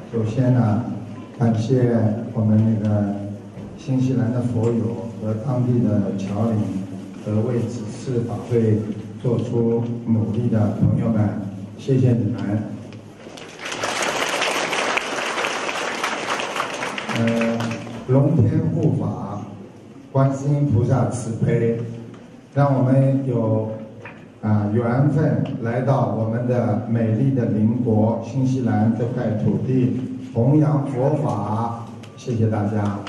首先呢，感谢我们那个新西兰的佛友和当地的侨领和为此次法会做出努力的朋友们，谢谢你们。龙天护法，观世音菩萨慈悲，让我们有缘分来到我们的美丽的邻国新西兰这块土地，弘扬佛法，谢谢大家。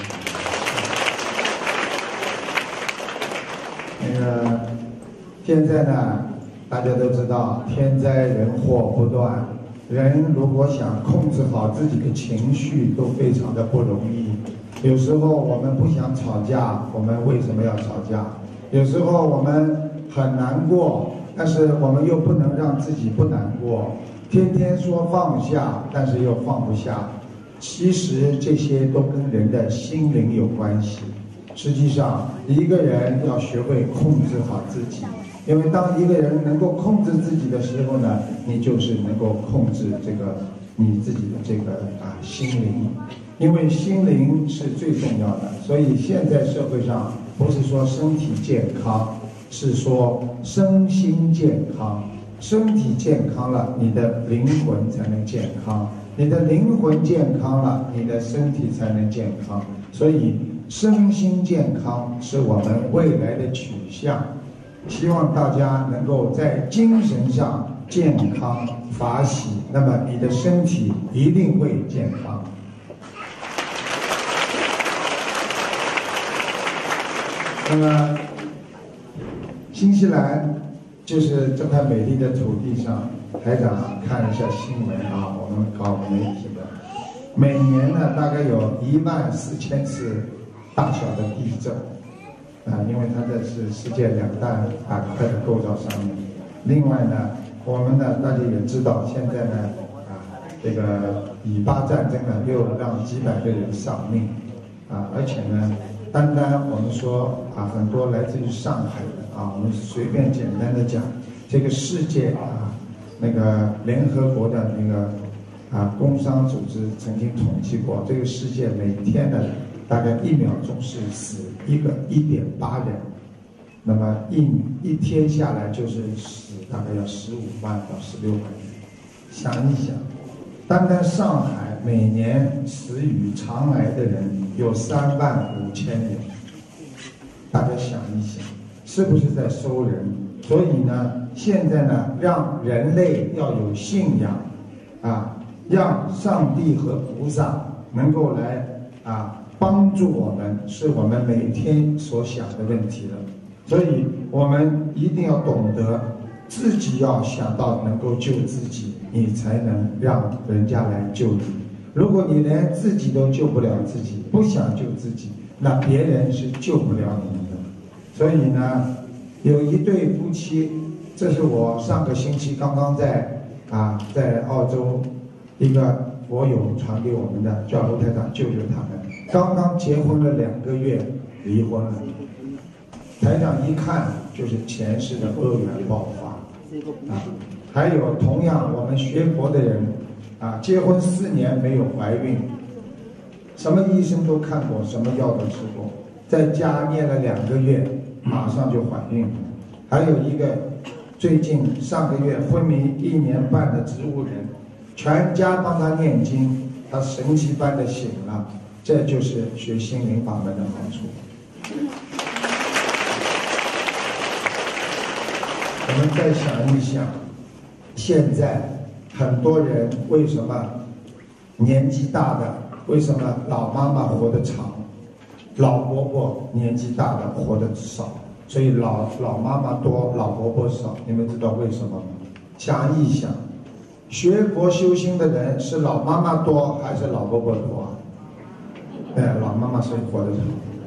现在呢，大家都知道天灾人祸不断，人如果想控制好自己的情绪，都非常的不容易。有时候我们不想吵架，我们为什么要吵架？有时候我们很难过，但是我们又不能让自己不难过，天天说放下，但是又放不下。其实这些都跟人的心灵有关系。实际上，一个人要学会控制好自己，因为当一个人能够控制自己的时候呢，你就是能够控制你自己的心灵，因为心灵是最重要的。所以现在社会上不是说身体健康，是说身心健康。身体健康了，你的灵魂才能健康；你的灵魂健康了，你的身体才能健康。所以身心健康是我们未来的取向。希望大家能够在精神上健康法喜，那么你的身体一定会健康。那么新西兰就是这块美丽的土地上，台长看一下新闻啊，我们搞媒体的，每年呢大概有14000次大小的地震因为它这是世界2大板块的构造上面。另外呢，我们呢大家也知道，现在呢这个以巴战争呢又让几百个人丧命而且呢，单单我们说很多来自于上海的我们随便简单的讲，这个世界那个联合国的那个工商组织曾经统计过，这个世界每天的大概1秒钟是死1.8人，那么一天下来就是死大概要15万到16万人。想一想，单单上海每年死于肠癌的人有35000人，大家想一想，是不是在收人？所以呢，现在呢，让人类要有信仰让上帝和菩萨能够来帮助我们，是我们每天所想的问题了。所以我们一定要懂得自己要想到能够救自己，你才能让人家来救你。如果你连自己都救不了自己，不想救自己，那别人是救不了你们的。所以呢，有一对夫妻，这是我上个星期刚刚在澳洲一个佛友传给我们的，叫卢台长救救他们。刚刚结婚了2个月，离婚了。台长一看就是前世的恶缘爆发还有同样我们学佛的人结婚4年没有怀孕，什么医生都看过，什么药都吃过，在家念了2个月，马上就怀孕了。还有一个最近上个月昏迷1年半的植物人，全家帮他念经，他神奇般的醒了。这就是学心灵法门的好处。我们再想一想，现在很多人为什么年纪大的，为什么老妈妈活得长，老伯伯年纪大的活得少？所以老妈妈多，老伯伯少。你们知道为什么吗？想一想，学佛修心的人是老妈妈多还是老伯伯多老妈妈是活得长。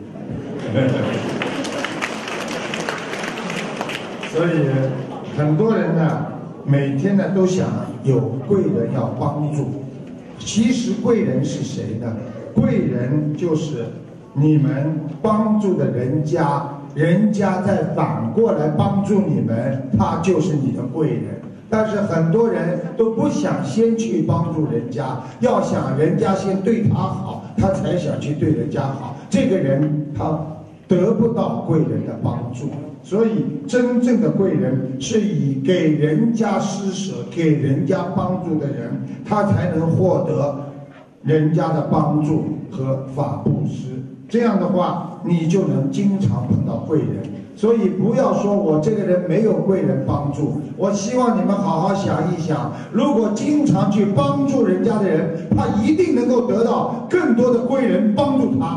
所以很多人呢，每天呢都想有贵人要帮助。其实贵人是谁呢？贵人就是你们帮助的人家，人家再反过来帮助你们，他就是你的贵人。 但是很多人都不想先去帮助人家，要想人家先对他好，他才想去对人家好。这个人他得不到贵人的帮助。所以真正的贵人是以给人家施舍、给人家帮助的人，他才能获得人家的帮助和法布施。这样的话，你就能经常碰到贵人。所以不要说我这个人没有贵人帮助，我希望你们好好想一想，如果经常去帮助人家的人，他一定能够得到更多的贵人帮助他。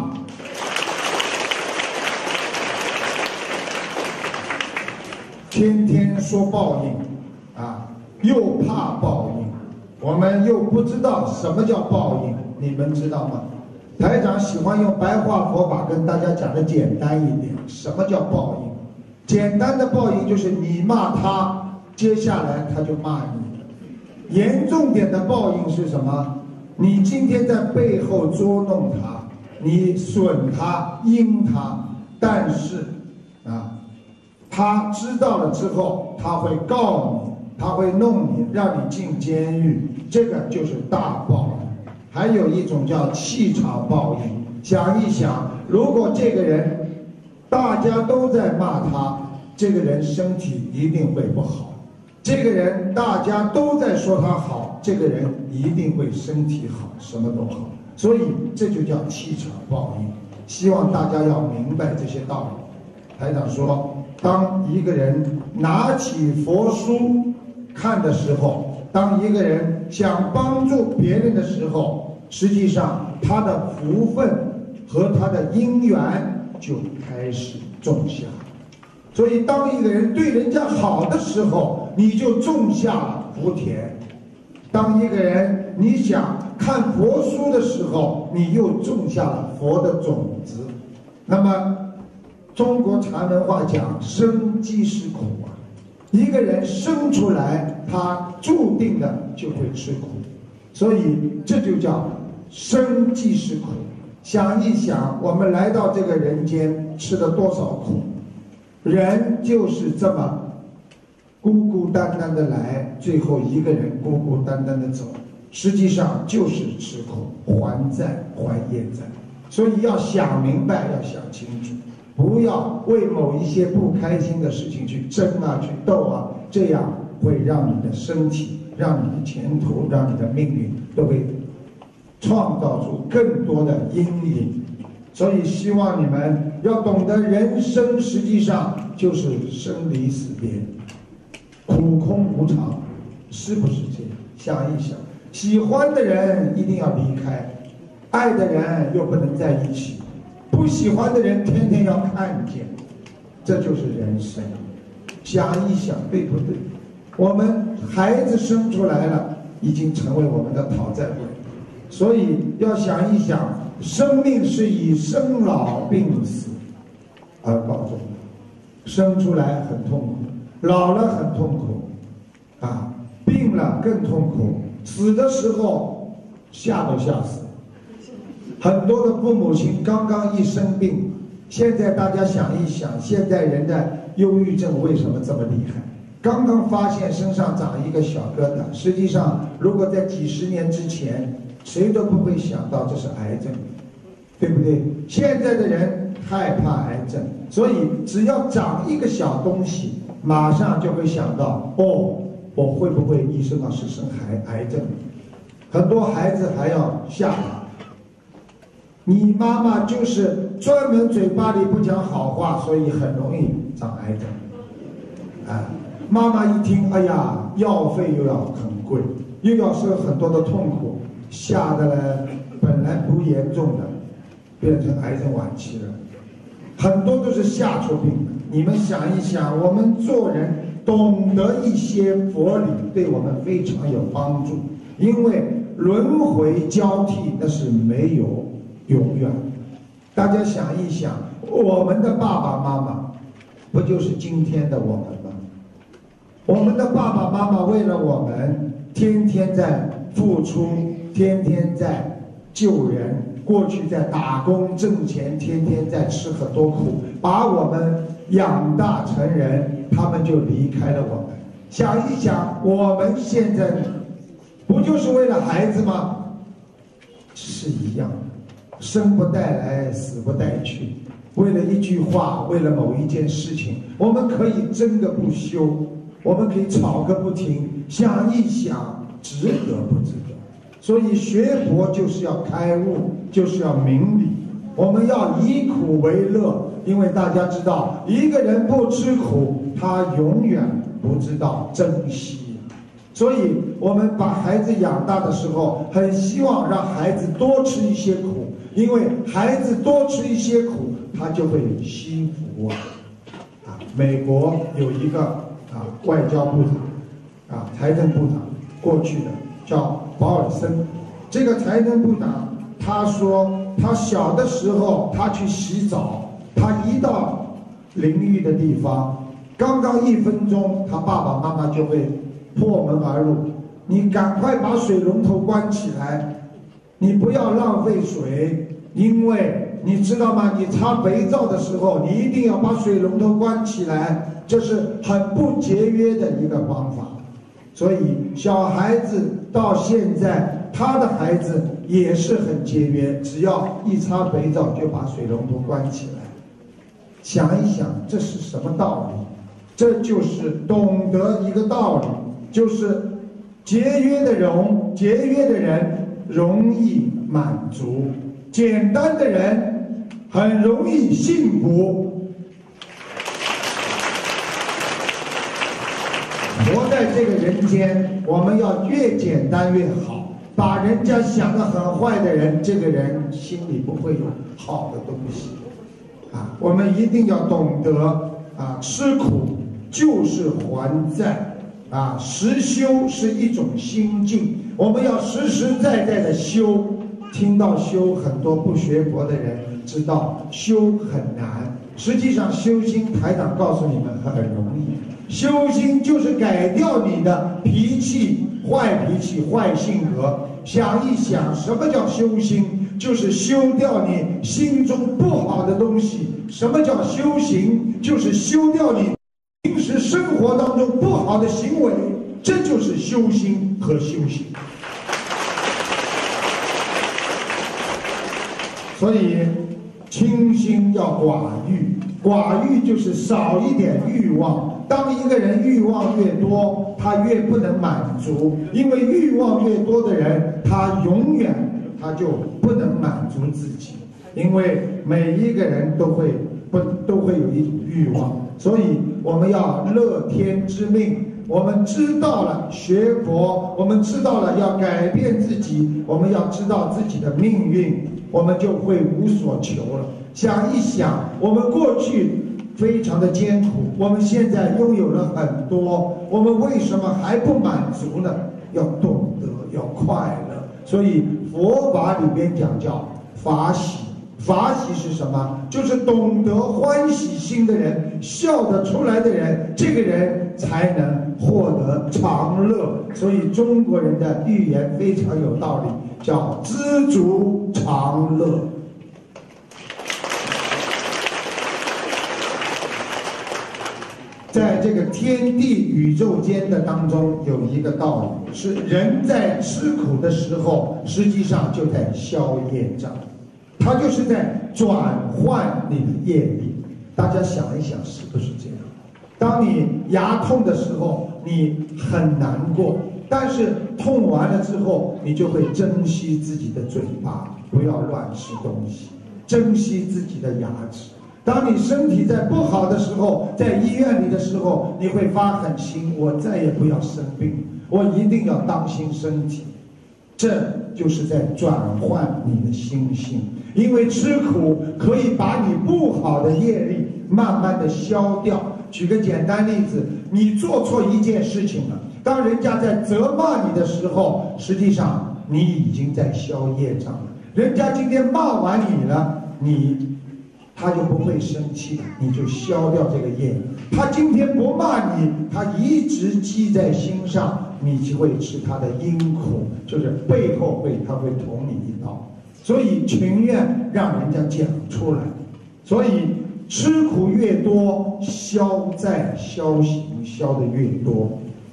天天说报应啊，又怕报应，我们又不知道什么叫报应，你们知道吗？台长喜欢用白话佛法跟大家讲的简单一点。什么叫报应？简单的报应就是你骂他，接下来他就骂你。严重点的报应是什么？你今天在背后捉弄他，你损他、阴他，但是他知道了之后，他会告你，他会弄你，让你进监狱，这个就是大报应。还有一种叫气场报应。想一想，如果这个人大家都在骂他，这个人身体一定会不好；这个人大家都在说他好，这个人一定会身体好，什么都好。所以这就叫气场报应。希望大家要明白这些道理。台长说，当一个人拿起佛书看的时候，当一个人想帮助别人的时候，实际上他的福分和他的因缘就开始种下。所以当一个人对人家好的时候，你就种下了福田；当一个人你想看佛书的时候，你又种下了佛的种子。那么中国禅文化讲生即是苦啊，一个人生出来，他注定的就会吃苦，所以这就叫生即是苦。想一想，我们来到这个人间吃了多少苦？人就是这么孤孤单单的来，最后一个人孤孤单单的走，实际上就是吃苦，还债还业债。所以要想明白，要想清楚，不要为某一些不开心的事情去争啊，去斗啊，这样会让你的身体、让你的前途、让你的命运都会创造出更多的阴影。所以希望你们要懂得，人生实际上就是生离死别，苦空无常，是不是这样？想一想，喜欢的人一定要离开，爱的人又不能在一起，不喜欢的人天天要看见，这就是人生。想一想，对不对？我们孩子生出来了，已经成为我们的讨债鬼，所以要想一想，生命是以生老病死而告终的。生出来很痛苦，老了很痛苦，病了更痛苦，死的时候吓都吓死。很多的父母亲刚刚一生病，现在大家想一想，现在人的忧郁症为什么这么厉害？刚刚发现身上长一个小疙瘩，实际上如果在几十年之前，谁都不会想到这是癌症，对不对？现在的人害怕癌症，所以只要长一个小东西，马上就会想到，我会不会医生是生癌症？很多孩子还要吓他，你妈妈就是专门嘴巴里不讲好话，所以很容易长癌症。妈妈一听，哎呀，药费又要很贵，又要受很多的痛苦，吓得呢，本来不严重的，变成癌症晚期了。很多都是吓出病的。你们想一想，我们做人懂得一些佛理，对我们非常有帮助。因为轮回交替那是没有永远。大家想一想，我们的爸爸妈妈不就是今天的我们吗？我们的爸爸妈妈为了我们天天在付出，天天在救人，过去在打工挣钱，天天在吃很多苦，把我们养大成人，他们就离开了我们。 想一想，我们现在不就是为了孩子吗？是一样的，生不带来，死不带去。为了一句话，为了某一件事情，我们可以争个不休，我们可以吵个不停。想一想，值得不值得？所以学佛就是要开悟，就是要明理。我们要以苦为乐，因为大家知道，一个人不吃苦，他永远不知道珍惜。所以我们把孩子养大的时候，很希望让孩子多吃一些苦，因为孩子多吃一些苦，他就会惜福啊。美国有一个外交部长财政部长，过去的叫保尔森。这个财政部长他说，他小的时候他去洗澡，他一到淋浴的地方，刚刚1分钟，他爸爸妈妈就会破门而入，你赶快把水龙头关起来，你不要浪费水，因为你知道吗？你擦肥皂的时候，你一定要把水龙头关起来，这是很不节约的一个方法。所以小孩子到现在，他的孩子也是很节约，只要一擦肥皂就把水龙头关起来。想一想，这是什么道理？这就是懂得一个道理，就是节约的人容易满足，简单的人很容易幸福。活在这个人间，我们要越简单越好。把人家想得很坏的人，这个人心里不会有好的东西我们一定要懂得吃苦就是还债实修是一种心境，我们要实实在在的修。听到修，很多不学佛的人知道修很难，实际上修心，台长告诉你们很容易。修心就是改掉你的脾气、坏脾气、坏性格。想一想，什么叫修心？就是修掉你心中不好的东西。什么叫修行？就是修掉你平时生活当中不好的行为。这就是修心和修行。所以清心要寡欲，寡欲就是少一点欲望。当一个人欲望越多，他越不能满足，因为欲望越多的人，他永远就不能满足自己，因为每一个人都会有一种欲望。所以我们要乐天知命，我们知道了学佛，我们知道了要改变自己，我们要知道自己的命运，我们就会无所求了。想一想，我们过去非常的艰苦，我们现在拥有了很多，我们为什么还不满足呢？要懂得，要快乐。所以佛法里边讲叫法喜。法喜是什么？就是懂得欢喜心的人，笑得出来的人，这个人才能获得长乐。所以中国人的寓言非常有道理，叫知足常乐。在这个天地宇宙间的当中，有一个道理，是人在吃苦的时候，实际上就在消业障，它就是在转换你的业力。大家想一想，是不是这样？当你牙痛的时候，你很难过，但是痛完了之后，你就会珍惜自己的嘴巴，不要乱吃东西，珍惜自己的牙齿。当你身体在不好的时候，在医院里的时候，你会发狠心，我再也不要生病，我一定要当心身体。这就是在转换你的心性，因为吃苦可以把你不好的业力慢慢的消掉。举个简单例子，你做错一件事情了，当人家在责骂你的时候，实际上你已经在消业障了。人家今天骂完你了，他就不会生气，你就消掉这个业。他今天不骂你，他一直记在心上，你就会吃他的因苦，就是背后他会捅你一刀。所以情愿让人家讲出来。所以吃苦越多，消债消行消的越多。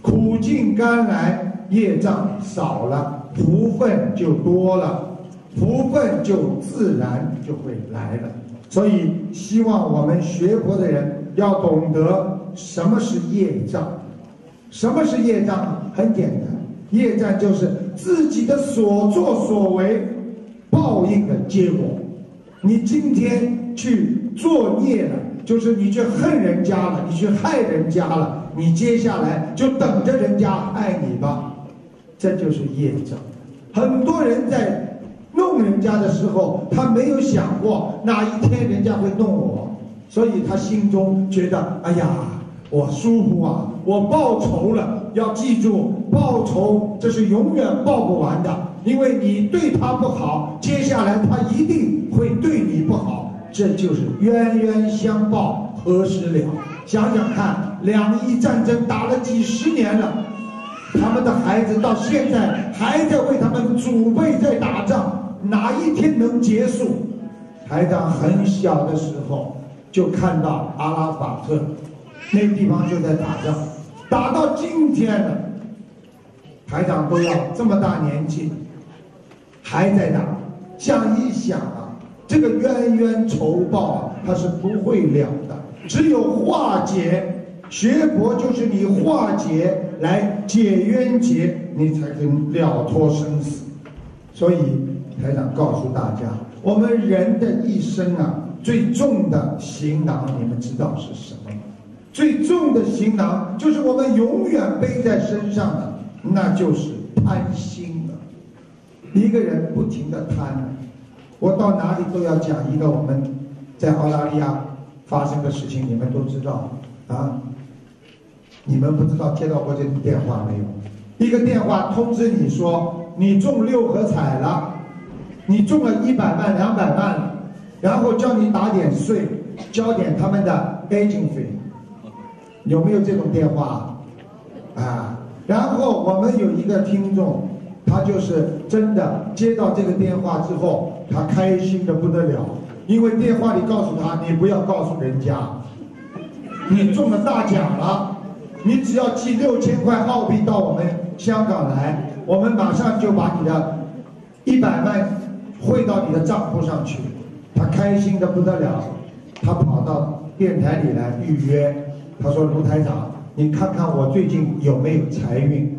苦尽甘来，业障少了，福分就多了，福分就自然就会来了。所以希望我们学佛的人要懂得什么是业障。什么是业障？很简单，业障就是自己的所作所为报应的结果。你今天去作孽了，就是你去恨人家了，你去害人家了，你接下来就等着人家害你吧，这就是业障。很多人在弄人家的时候，他没有想过哪一天人家会弄我，所以他心中觉得，哎呀，我舒服啊，我报仇了。要记住，报仇这是永远报不完的，因为你对他不好，接下来他一定会对你不好，这就是冤冤相报何时了。想想看，两伊战争打了几十年了，他们的孩子到现在还在为他们祖辈在打仗，哪一天能结束？台长很小的时候就看到阿拉法特那个地方就在打仗，打到今天了，台长都要这么大年纪还在打。想一想啊，这个冤冤仇报啊，它是不会了的，只有化解。学佛就是你化解来解冤结，你才能了脱生死。所以台长告诉大家，我们人的一生啊，最重的行囊你们知道是什么吗？最重的行囊就是我们永远背在身上的，那就是贪心了。一个人不停的贪，我到哪里都要讲一个我们在澳大利亚发生的事情，你们都知道啊。你们不知道接到过这种电话没有？一个电话通知你说你中6合彩了，你中了100万200万了，然后叫你打点税，交点他们的 agent fee。有没有这种电话啊？然后我们有一个听众，他就是真的接到这个电话之后，他开心的不得了，因为电话里告诉他，你不要告诉人家你中了大奖了，你只要寄6000块澳币到我们香港来，我们马上就把你的100万汇到你的账户上去。他开心的不得了，他跑到电台里来预约。他说：“卢台长，你看看我最近有没有财运？”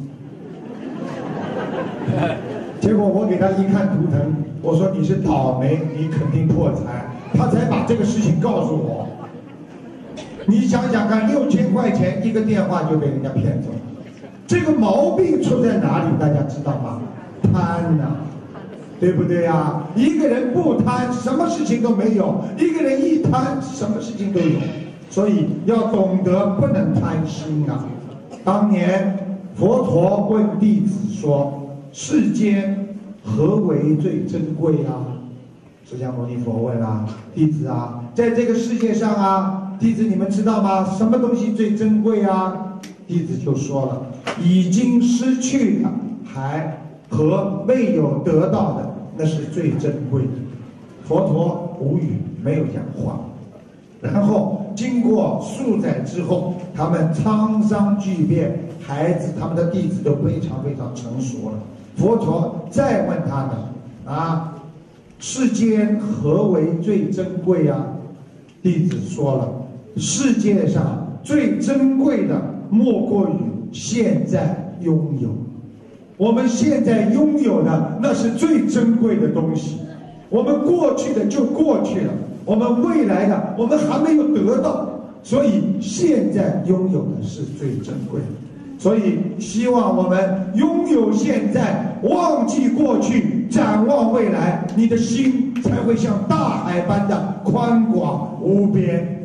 结果我给他一看图腾，我说：“你是倒霉，你肯定破财。”他才把这个事情告诉我。你想想看，6000块钱一个电话就被人家骗走了，这个毛病出在哪里？大家知道吗？贪呐，对不对呀？一个人不贪，什么事情都没有；一个人一贪，什么事情都有。所以要懂得不能贪心啊！当年佛陀问弟子说：“世间何为最珍贵啊？”释迦牟尼佛问啊，弟子啊，在这个世界上啊，弟子你们知道吗？什么东西最珍贵啊？弟子就说了：已经失去的，还和未有得到的，那是最珍贵的。佛陀无语，没有讲话。然后经过数载之后，他们沧桑巨变，孩子他们的弟子都非常非常成熟了。佛陀再问他们啊，世间何为最珍贵啊？弟子说了，世界上最珍贵的莫过于现在拥有。我们现在拥有的那是最珍贵的东西，我们过去的就过去了，我们未来的我们还没有得到，所以现在拥有的是最珍贵的。所以希望我们拥有现在，忘记过去，展望未来，你的心才会像大海般的宽广无边。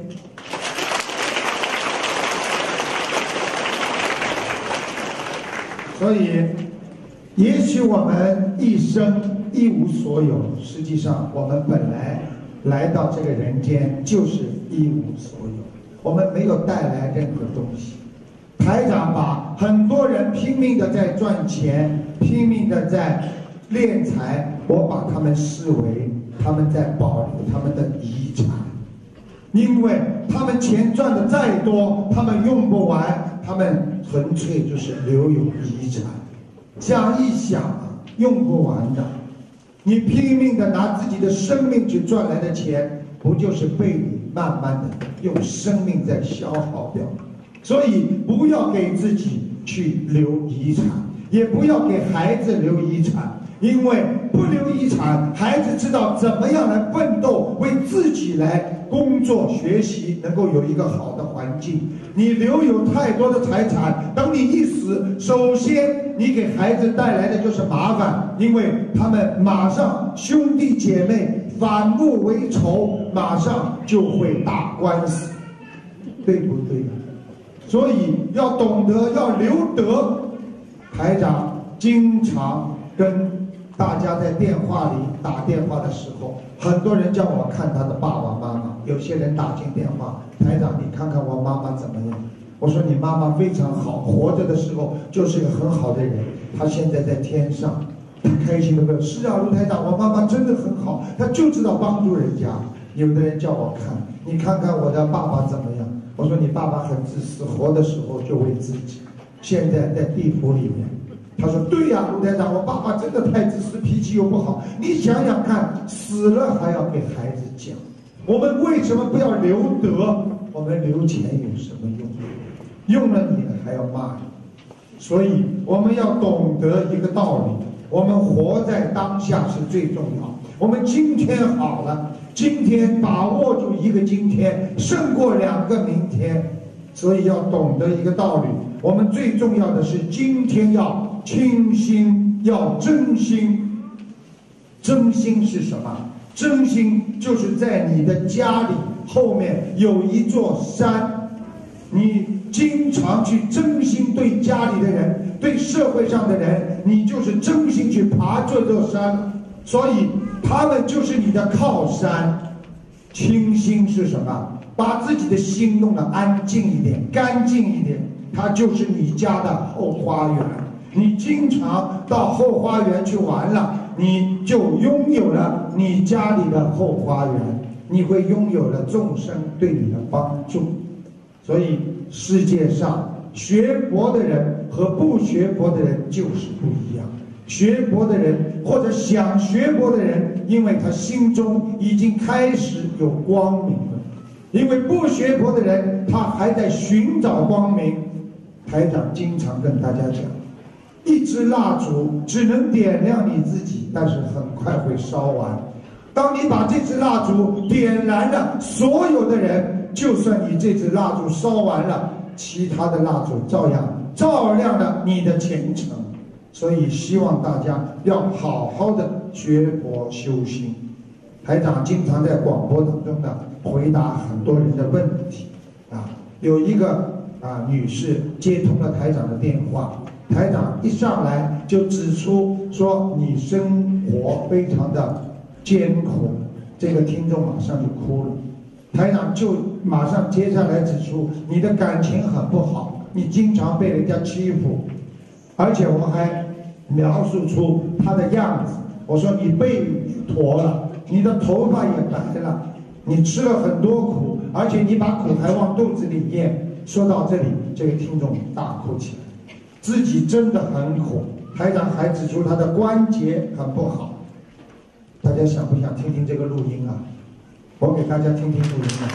所以也许我们一生一无所有，实际上我们本来到这个人间就是一无所有，我们没有带来任何东西。台长把很多人拼命的在赚钱，拼命的在敛财，我把他们视为他们在保留他们的遗产。 因为他们钱赚的再多，他们用不完，他们纯粹就是留有遗产。想一想啊，用不完的。你拼命的拿自己的生命去赚来的钱，不就是被你慢慢的用生命在消耗掉？所以不要给自己去留遗产，也不要给孩子留遗产。因为不留遗产，孩子知道怎么样来奋斗，为自己来工作学习，能够有一个好的环境。你留有太多的财产，等你一死，首先你给孩子带来的就是麻烦，因为他们马上兄弟姐妹反目为仇，马上就会打官司，对不对？所以要懂得要留德。台长经常跟大家在电话里打电话的时候，很多人叫我看他的爸爸妈妈，有些人打进电话，台长你看看我妈妈怎么样？我说你妈妈非常好，活着的时候就是个很好的人，她现在在天上，她开心的问，是啊，卢台长，我妈妈真的很好，她就知道帮助人家。有的人叫我看，你看看我的爸爸怎么样？我说你爸爸很自私，活的时候就为自己，现在在地府里面。他说对呀，卢台长，我爸爸真的太自私，脾气又不好。你想想看，死了还要给孩子讲，我们为什么不要留德？我们留钱有什么用？用了你了还要骂你。所以我们要懂得一个道理，我们活在当下是最重要。我们今天好了，今天把握住一个今天，胜过2个明天。所以要懂得一个道理，我们最重要的是今天要清心，要真心。真心是什么？真心就是在你的家里后面有一座山，你经常去真心对家里的人，对社会上的人，你就是真心去爬这座山，所以他们就是你的靠山。清心是什么？把自己的心弄得安静一点，干净一点，它就是你家的后花园。你经常到后花园去玩了，你就拥有了你家里的后花园，你会拥有了众生对你的帮助。所以世界上学佛的人和不学佛的人就是不一样。学佛的人或者想学佛的人，因为他心中已经开始有光明了。因为不学佛的人，他还在寻找光明。台长经常跟大家讲，一支蜡烛只能点亮你自己，但是很快会烧完。当你把这支蜡烛点燃了，所有的人，就算你这支蜡烛烧完了，其他的蜡烛照样照亮了你的前程。所以希望大家要好好的学佛修心。台长经常在广播当中呢回答很多人的问题啊，有一个女士接通了台长的电话，台长一上来就指出说你生活非常的艰苦，这个听众马上就哭了。台长就马上接下来指出你的感情很不好，你经常被人家欺负，而且我还描述出他的样子，我说你背驼了，你的头发也白了，你吃了很多苦，而且你把苦还往肚子里咽。说到这里，这位听众大哭起来，自己真的很苦。台长还指出他的关节很不好，大家想不想听听这个录音啊？我给大家听听录音啊。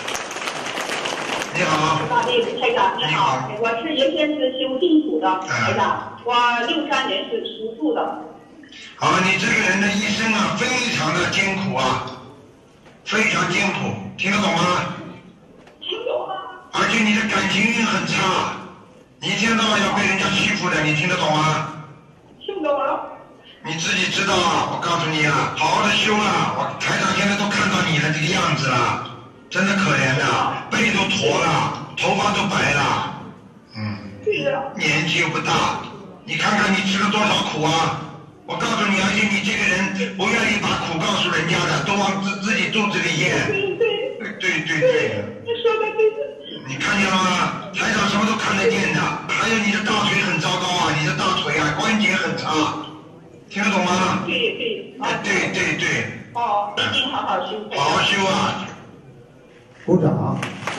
你好，台长，你好，我是原先是修净土的台长，我63年是属兔的。 好，你这个人的一生啊，非常的艰苦啊，非常艰苦，听得懂吗？ 听懂了。 而且你的感情运很差，你一天到晚要被人家欺负的，你听得懂吗？ 听懂了。 你自己知道啊，我告诉你啊，好好的修了，我台长现在都看到你的这个样子了，真的可怜的，背都驼了，头发都白了， 对的。 年纪又不大，你看看你吃了多少苦啊！我告诉你，而且你这个人不愿意把苦告诉人家的，都往自己肚子里咽。对。 你说的对的。 你看见了吗？台长什么都看得见的。还有你的大腿很糟糕啊，你的大腿啊关节很差，听得懂吗？ 对。 对。 哦，一定好好修。 好好修啊！ 鼓掌。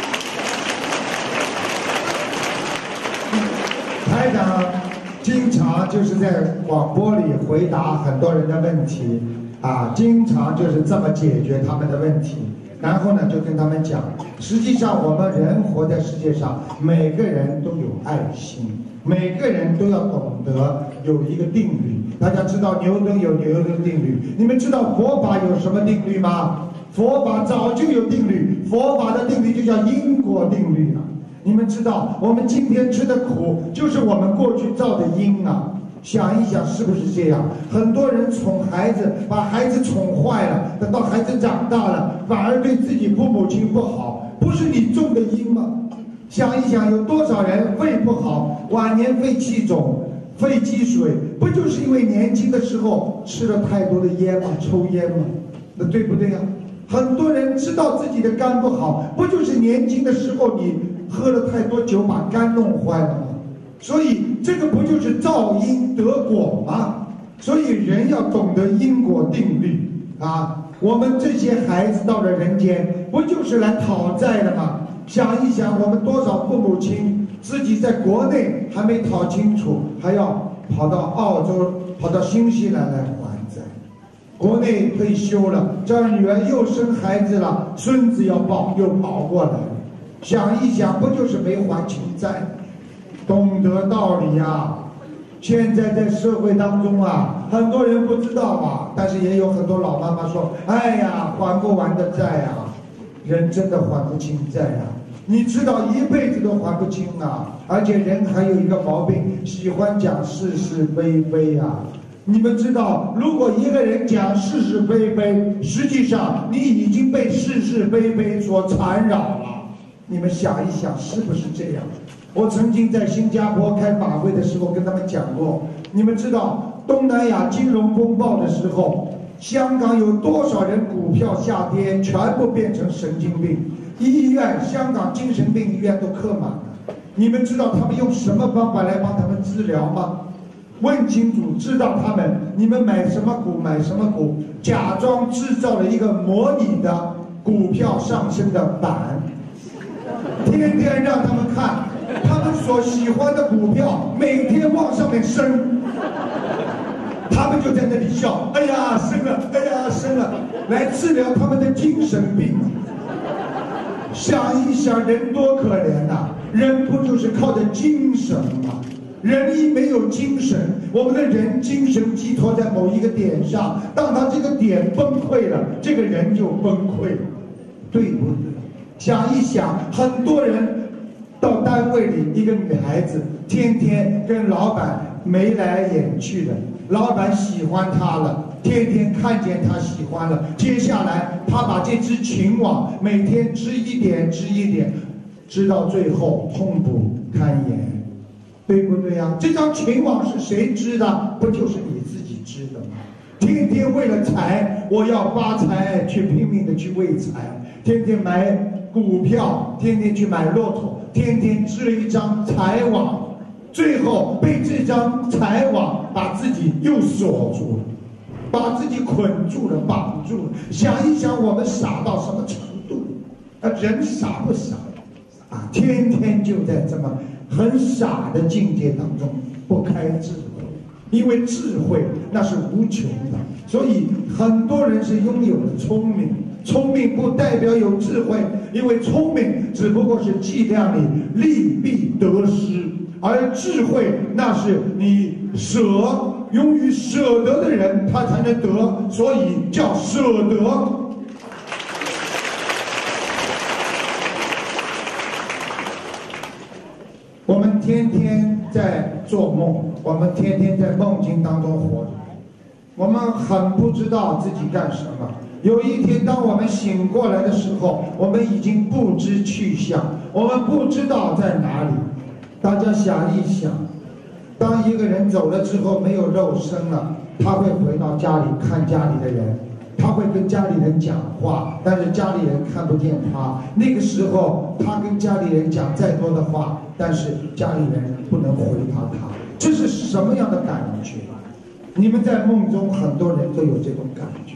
台长经常就是在广播里回答很多人的问题啊，经常就是这么解决他们的问题。然后呢，就跟他们讲，实际上我们人活在世界上，每个人都有爱心，每个人都要懂得有一个定律。大家知道牛顿有牛顿定律，你们知道佛法有什么定律吗？佛法早就有定律，佛法的定律就叫因果定律啊。你们知道我们今天吃的苦，就是我们过去造的因啊。想一想是不是这样？很多人宠孩子，把孩子宠坏了，等到孩子长大了，反而对自己父母亲不好，不是你种的因吗？想一想，有多少人肺不好，晚年肺气肿、肺积水，不就是因为年轻的时候吃了太多的烟吗？抽烟吗？那对不对呀？很多人知道自己的肝不好，不就是年轻的时候你喝了太多酒把肝弄坏了吗？所以这个不就是造因得果吗？所以人要懂得因果定律啊！我们这些孩子到了人间，不就是来讨债的吗？想一想，我们多少父母亲自己在国内还没讨清楚，还要跑到澳洲、跑到新西兰来还债。国内退休了，这儿女儿又生孩子了，孙子要抱，又跑过来。想一想，不就是没还清债？懂得道理呀！现在在社会当中啊，很多人不知道啊，但是也有很多老妈妈说：“哎呀，还不完的债啊！”人真的还不清债啊！你知道一辈子都还不清啊！而且人还有一个毛病，喜欢讲是是非非啊！你们知道，如果一个人讲是是非非，实际上你已经被是是非非所缠绕了。你们想一想，是不是这样？我曾经在新加坡开法会的时候跟他们讲过，你们知道东南亚金融风暴的时候，香港有多少人股票下跌，全部变成神经病，医院香港精神病医院都客满了。你们知道他们用什么方法来帮他们治疗吗？问清楚，知道他们，你们买什么股买什么股，假装制造了一个模拟的股票上升的板，天天让他们看他们所喜欢的股票每天往上面升，他们就在那里笑，哎呀升了，哎呀升了，来治疗他们的精神病。想一想，人多可怜呐！人不就是靠着精神吗？人一没有精神，我们的人精神寄托在某一个点上，当他这个点崩溃了，这个人就崩溃了，对不对？想一想，很多人到单位里，一个女孩子天天跟老板眉来眼去的，老板喜欢她了，天天看见她喜欢了，接下来她把这只情网每天织一点织一点，织到最后痛不堪言，对不对呀？这张情网是谁织的？不就是你自己织的吗？天天为了财，我要发财，去拼命的去为财，天天买股票，天天去买骆驼，天天织了一张财网，最后被这张财网把自己又锁住了，把自己捆住了，绑住了。想一想，我们傻到什么程度？人傻不傻？天天就在这么很傻的境界当中不开智慧，因为智慧那是无穷的，所以很多人是拥有了聪明，聪明不代表有智慧，因为聪明只不过是计量你利弊得失，而智慧那是你勇于舍得的人他才能得，所以叫舍得。我们天天在做梦，我们天天在梦境当中活着，我们很不知道自己干什么。有一天当我们醒过来的时候，我们已经不知去向，我们不知道在哪里。大家想一想，当一个人走了之后没有肉身了，他会回到家里看家里的人，他会跟家里人讲话，但是家里人看不见他。那个时候他跟家里人讲再多的话，但是家里人不能回答他。这是什么样的感觉？你们在梦中很多人都有这种感觉。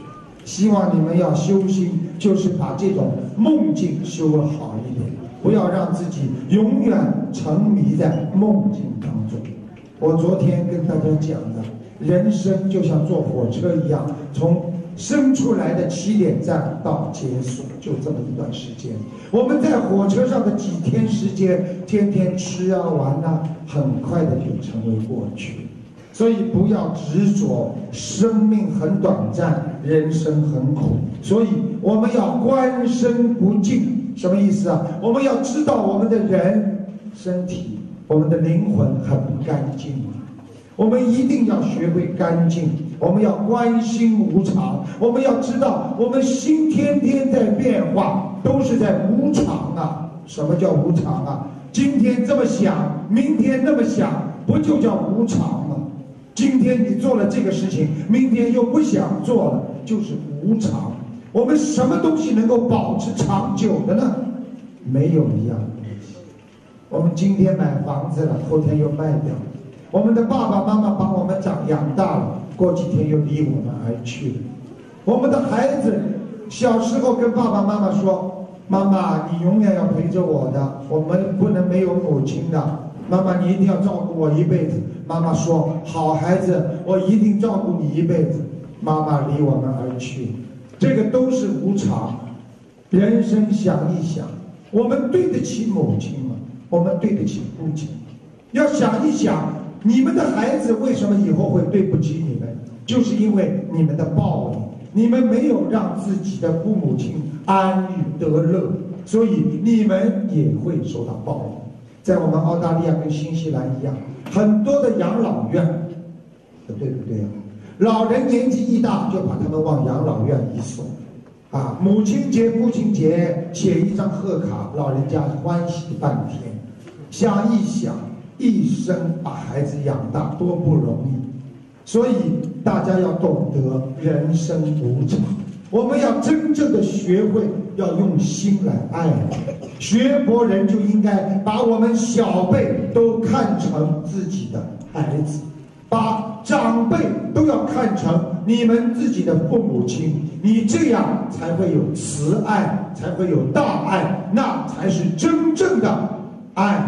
希望你们要修心，就是把这种梦境修得好一点，不要让自己永远沉迷在梦境当中。我昨天跟大家讲的，人生就像坐火车一样，从生出来的起点站到结束，就这么一段时间。我们在火车上的几天时间，天天吃啊玩啊，很快的就成为过去。所以不要执着，生命很短暂，人生很苦，所以我们要观身不净。什么意思啊？我们要知道我们的人身体，我们的灵魂很不干净，我们一定要学会干净。我们要观心无常，我们要知道我们心天天在变化，都是在无常啊。什么叫无常啊？今天这么想，明天那么想，不就叫无常吗？今天你做了这个事情，明天又不想做了，就是无常。我们什么东西能够保持长久的呢？没有一样东西。我们今天买房子了，后天又卖掉了。我们的爸爸妈妈把我们养大了，过几天又离我们而去了。我们的孩子小时候跟爸爸妈妈说：“妈妈，你永远要陪着我的，我们不能没有母亲的。妈妈，你一定要照顾我一辈子。”妈妈说：“好孩子，我一定照顾你一辈子。”妈妈离我们而去，这个都是无常。人生想一想，我们对得起母亲吗？我们对得起父亲吗？要想一想，你们的孩子为什么以后会对不起你们？就是因为你们的报应，你们没有让自己的父母亲安逸得乐，所以你们也会受到报应。在我们澳大利亚跟新西兰一样，很多的养老院，对不对啊？老人年纪一大，就把他们往养老院一送，啊，母亲节、父亲节写一张贺卡，老人家欢喜半天。想一想，一生把孩子养大多不容易，所以大家要懂得人生无常，我们要真正的学会要用心来爱。学佛人就应该把我们小辈都看成自己的孩子，把长辈都要看成你们自己的父母亲，你这样才会有慈爱，才会有大爱，那才是真正的爱。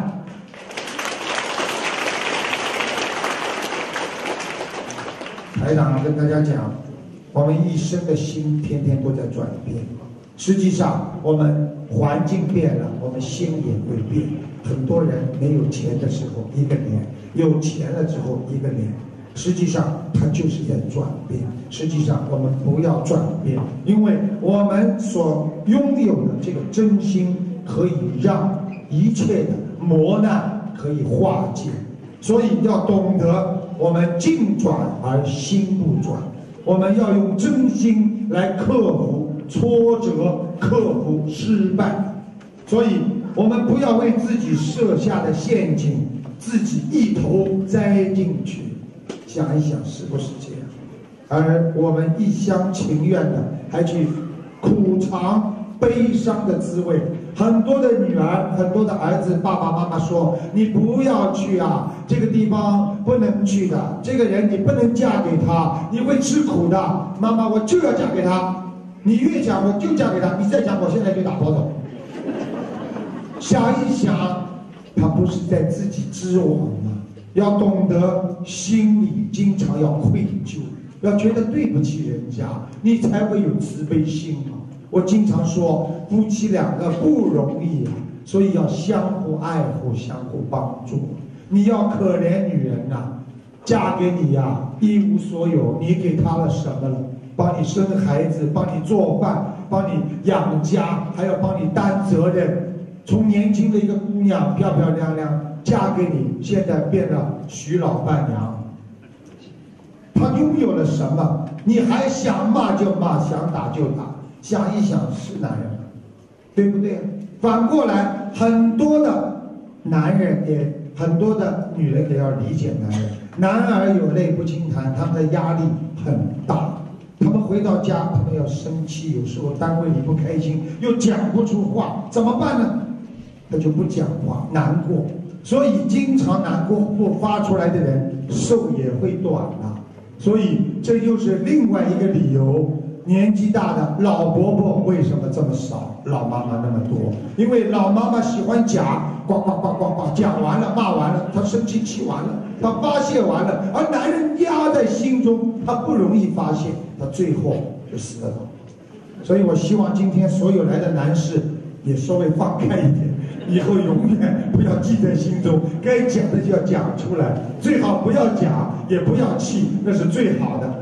台长跟大家讲，我们一生的心天天都在转变，实际上我们环境变了，我们心也会变。很多人没有钱的时候一个脸，有钱了之后一个脸，实际上它就是在转变。实际上我们不要转变，因为我们所拥有的这个真心可以让一切的磨难可以化解，所以要懂得我们境转而心不转，我们要用真心来克服挫折，克服失败。所以我们不要为自己设下的陷阱自己一头栽进去。想一想是不是这样？而我们一厢情愿的还去苦尝悲伤的滋味。很多的女儿，很多的儿子，爸爸妈妈说：“你不要去啊，这个地方不能去的，这个人你不能嫁给他，你会吃苦的。”妈妈，我就要嫁给他。你越讲我就嫁给他，你再讲我现在就打包走。想一想，他不是在自己织网吗？要懂得心里经常要愧疚，要觉得对不起人家，你才会有慈悲心嘛。我经常说，夫妻两个不容易啊，所以要相互爱护，相互帮助。你要可怜女人呐，嫁给你呀，一无所有，你给她了什么了？帮你生孩子，帮你做饭，帮你养家，还要帮你担责任。从年轻的一个姑娘漂漂亮亮嫁给你，现在变了徐老伴娘。她拥有了什么？你还想骂就骂，想打就打。想一想，是男人，对不对？反过来，很多的男人也，很多的女人也要理解男人。男儿有泪不轻弹，他们的压力很大。他们回到家，他们要生气，有时候单位里不开心，又讲不出话，怎么办呢？他就不讲话，难过。所以经常难过不发出来的人，寿也会短啊。所以这就是另外一个理由， 年纪大的老伯伯为什么这么少，老妈妈那么多？因为老妈妈喜欢讲，呱呱呱呱呱，讲完了骂完了，她生气气完了，她发泄完了，而男人压在心中，他不容易发泄，他最后就死了。所以我希望今天所有来的男士也稍微放开一点，以后永远不要记在心中，该讲的就要讲出来，最好不要讲，也不要气，那是最好的。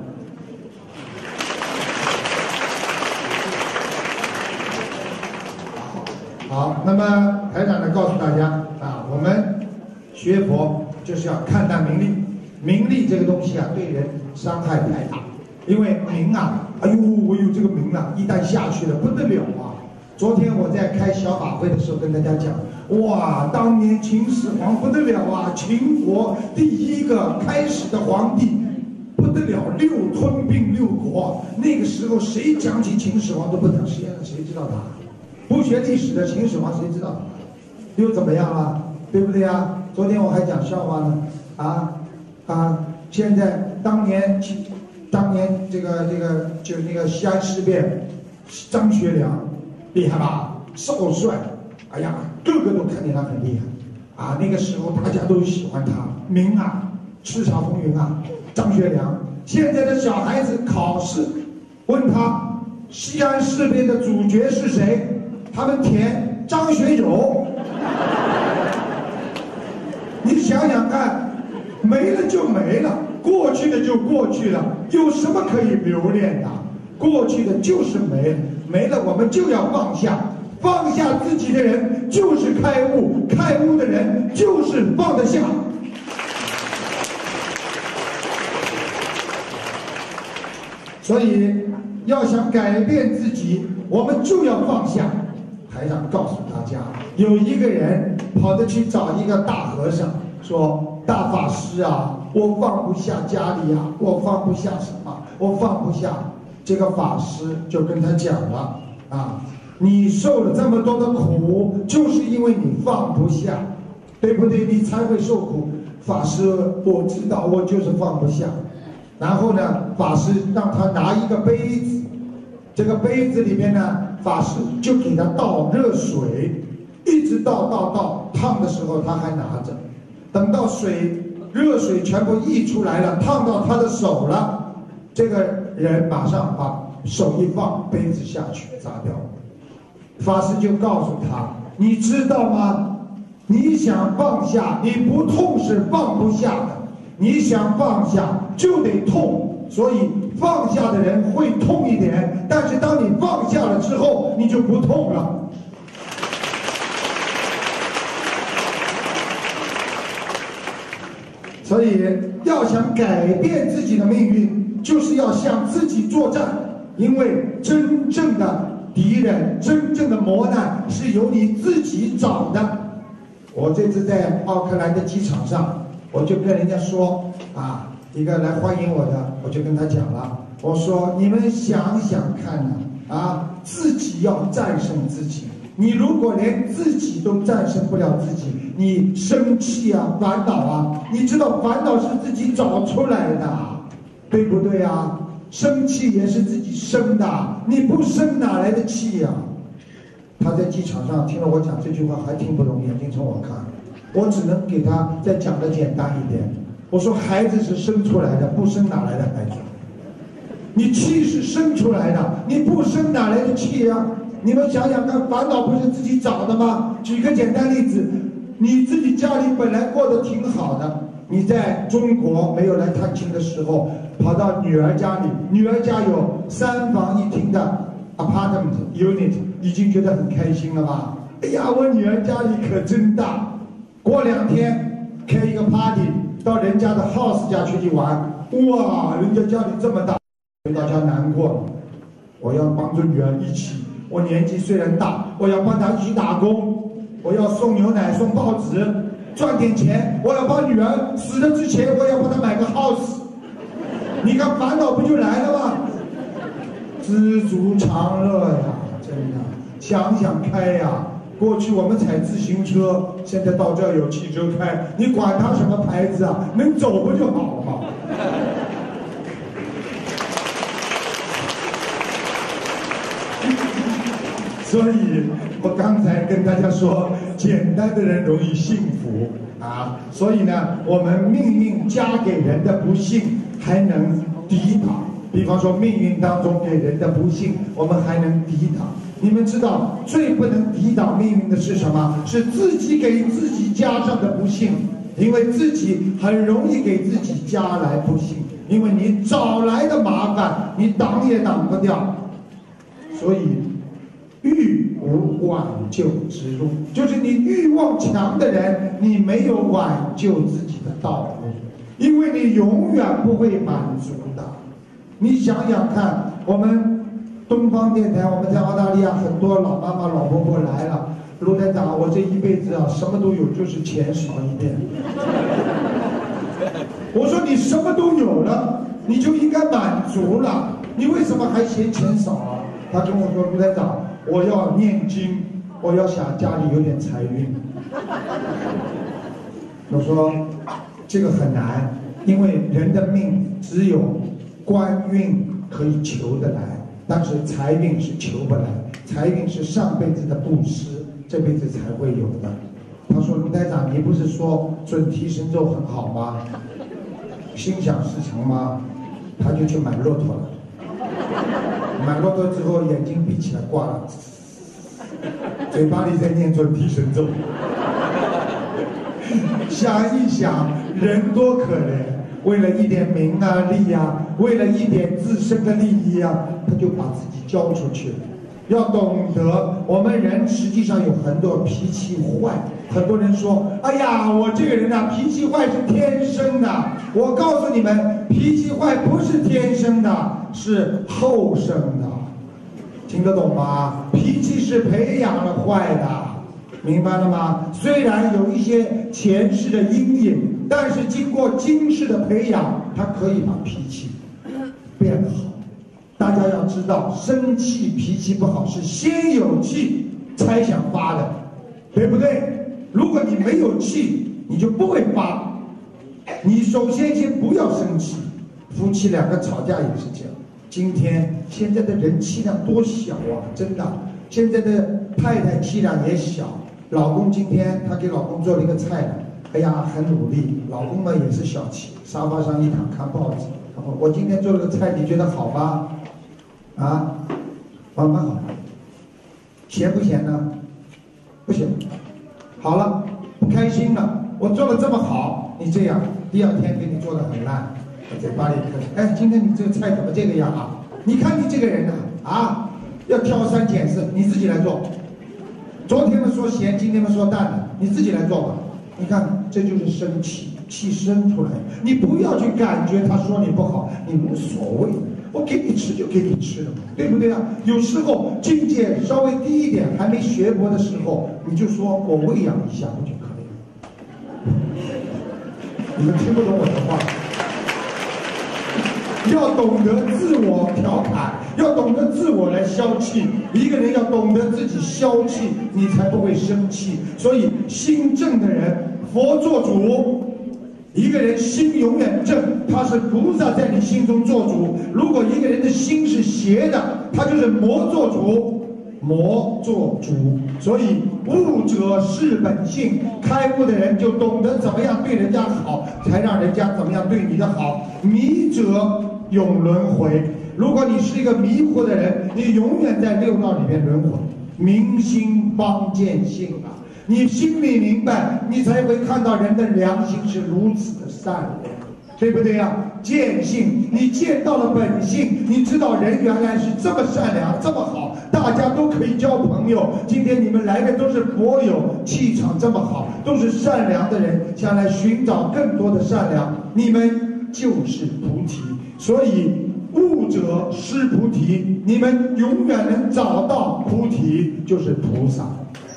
好，那么台长呢告诉大家啊，我们学佛就是要看淡名利，名利这个东西啊，对人伤害太大，因为名啊，哎呦，我有这个名啊，一旦下去了不得了啊！昨天我在开小法会的时候跟大家讲，哇，当年秦始皇不得了啊，秦国第一个开始的皇帝不得了，吞并六国。那个时候谁讲起秦始皇都不讲谁知道他？不学历史的秦始皇谁知道？又怎么样了？对不对啊？昨天我还讲笑话呢，现在当年这个就那个西安事变，张学良厉害吧？少帅，哎呀，个个都看见他很厉害啊！那个时候大家都喜欢他，名啊，叱咤风云啊，张学良。现在的小孩子考试问他西安事变的主角是谁？他们填张学友，你想想看，没了就没了，过去的就过去了，有什么可以留恋的？过去的就是没了，没了我们就要放下，放下自己的人就是开悟，开悟的人就是放得下。所以要想改变自己，我们就要放下。台长告诉大家，有一个人跑着去找一个大和尚，说：“大法师啊，我放不下家里啊，我放不下什么，我放不下。”这个法师就跟他讲了啊，你受了这么多的苦，就是因为你放不下，对不对？你才会受苦。法师，我知道，我就是放不下。然后呢，法师让他拿一个杯子，这个杯子里面呢，法师就给他倒热水，一直倒，烫的时候他还拿着，等到热水全部溢出来了，烫到他的手了，这个人马上把手一放，杯子下去砸掉。法师就告诉他，你知道吗？你想放下，你不痛是放不下的，你想放下就得痛，所以放下的人会痛一点，但是当你放下了之后，你就不痛了。所以要想改变自己的命运，就是要向自己作战，因为真正的敌人，真正的磨难是由你自己找的。我这次在奥克兰的机场上，我就跟人家说啊，一个来欢迎我的，我就跟他讲了，我说你们想想看呢，啊，自己要战胜自己。你如果连自己都战胜不了自己，你生气啊，烦恼啊，你知道烦恼是自己找出来的，对不对啊？生气也是自己生的，你不生哪来的气呀？他在机场上听了我讲这句话，还听不懂，眼睛冲我看，我只能给他再讲的简单一点。我说孩子是生出来的，不生哪来的孩子？你气是生出来的，你不生哪来的气呀？你们想想看，烦恼不是自己找的吗？举个简单例子，你自己家里本来过得挺好的，你在中国没有来探亲的时候，跑到女儿家里，女儿家有3房1厅的 apartment unit， 已经觉得很开心了吧？哎呀，我女儿家里可真大。过2天开一个 party， 到人家的 house 家去一玩，哇，人家家里这么大，大家难过了。我要帮助女儿一起，我年纪虽然大，我要帮她一起打工，我要送牛奶送报纸，赚点钱，我要帮女儿死了之前，我要帮她买个 house。你看烦恼不就来了吗？知足常乐呀，真的，想想开呀。过去我们踩自行车，现在到这儿有汽车开，你管它什么牌子啊，能走不就好了吗？ 所以我刚才跟大家说，简单的人容易幸福啊。所以呢，我们命运加给人的不幸还能抵挡。比方说，命运当中给人的不幸，我们还能抵挡。你们知道最不能抵挡命运的是什么？是自己给自己加上的不幸，因为自己很容易给自己加来不幸，因为你找来的麻烦，你挡也挡不掉。所以，欲无挽救之路，就是你欲望强的人，你没有挽救自己的道路，因为你永远不会满足的。你想想看，我们东方电台，我们在澳大利亚很多老妈妈、老婆婆来了，卢台长，我这一辈子啊，什么都有，就是钱少一点。我说你什么都有了，你就应该满足了，你为什么还嫌钱少啊？他跟我说，卢台长，我要念经，我要想家里有点财运。我说这个很难，因为人的命只有官运可以求得来，但是财运是求不来，财运是上辈子的布施，这辈子才会有的。他说，卢台长，你不是说准提神咒很好吗？心想事成吗？他就去买骆驼了。买骆驼之后，眼睛闭起来挂了，嘴巴里在念准提神咒。想一想，人多可怜，为了一点名啊利啊，为了一点自身的利益啊，他就把自己交出去了。要懂得，我们人实际上有很多脾气坏。很多人说：“哎呀，我这个人啊，脾气坏是天生的。”我告诉你们，脾气坏不是天生的，是后生的。听得懂吗？脾气是培养了坏的，明白了吗？虽然有一些前世的阴影，但是经过今世的培养，它可以把脾气变好。大家要知道，生气、脾气不好是先有气才想发的，对不对？如果你没有气，你就不会发。你首先不要生气。夫妻两个吵架也是这样。现在的人气量多小啊，真的。现在的太太气量也小。老公今天他给老公做了一个菜呢，哎呀，很努力。老公嘛也是小气，沙发上一躺看报纸。我今天做了个菜，你觉得好吗？啊，蛮好。咸不咸呢？不咸。好了，不开心了。我做的这么好，你这样，第二天给你做的很烂，嘴巴里哎，今天你这个菜怎么这个样啊？你看你这个人啊，要挑三拣四，你自己来做。昨天们说咸，今天们说淡的，你自己来做吧。你看，这就是生气，气生出来。你不要去感觉他说你不好，你无所谓。我给你吃就给你吃了嘛，对不对啊？有时候境界稍微低一点，还没学佛的时候，你就说我喂养一下不就可以了？你们听不懂我的话。要懂得自我调侃，要懂得自我来消气。一个人要懂得自己消气，你才不会生气。所以心正的人，佛做主。一个人心永远正，他是菩萨在你心中做主。如果一个人的心是邪的，他就是魔做主，魔做主。所以悟者是本性，开悟的人就懂得怎么样对人家好，才让人家怎么样对你的好。迷者永轮回。如果你是一个迷糊的人，你永远在六道里面轮回。明心方见性啊！你心里明白，你才会看到人的良心是如此的善良，对不对呀？见性，你见到了本性，你知道人原来是这么善良，这么好，大家都可以交朋友。今天你们来的都是佛友，气场这么好，都是善良的人，想来寻找更多的善良，你们就是菩提。所以悟者是菩提，你们永远能找到菩提，就是菩萨。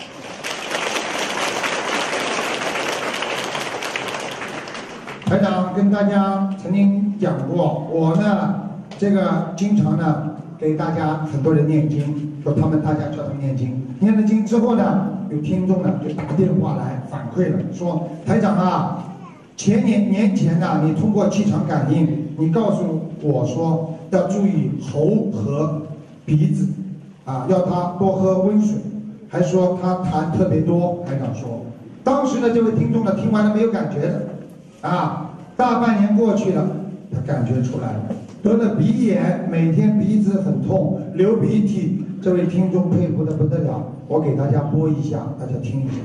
台长跟大家曾经讲过，我呢，这个经常呢给大家很多人念经，说大家叫他们念经，念了经之后呢，有听众呢就打电话来反馈了，说台长啊，年前呢，你通过气场感应，你告诉我说要注意喉和鼻子， 要他多喝温水，还说他痰特别多。台长说，当时呢这位听众呢听完了没有感觉的，大半年过去了，他感觉出来了，得了鼻炎，每天鼻子很痛，流鼻涕。这位听众佩服的不得了，我给大家播一下，大家听一下。